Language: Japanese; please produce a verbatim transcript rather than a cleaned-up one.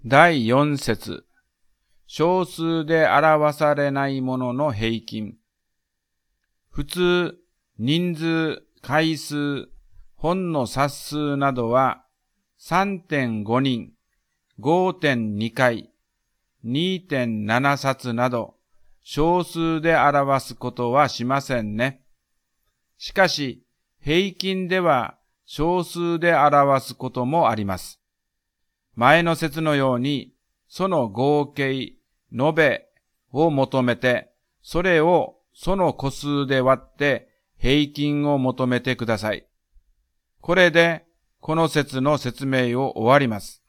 だいよん節、小数で表されないものの平均。普通、人数、回数、本の冊数などは さんてんご 人、ごてんに 回、にてんなな 冊など小数で表すことはしませんね。しかし、平均では小数で表すこともあります。前の節のように、その合計、延べを求めて、それをその個数で割って平均を求めてください。これで、この節の説明を終わります。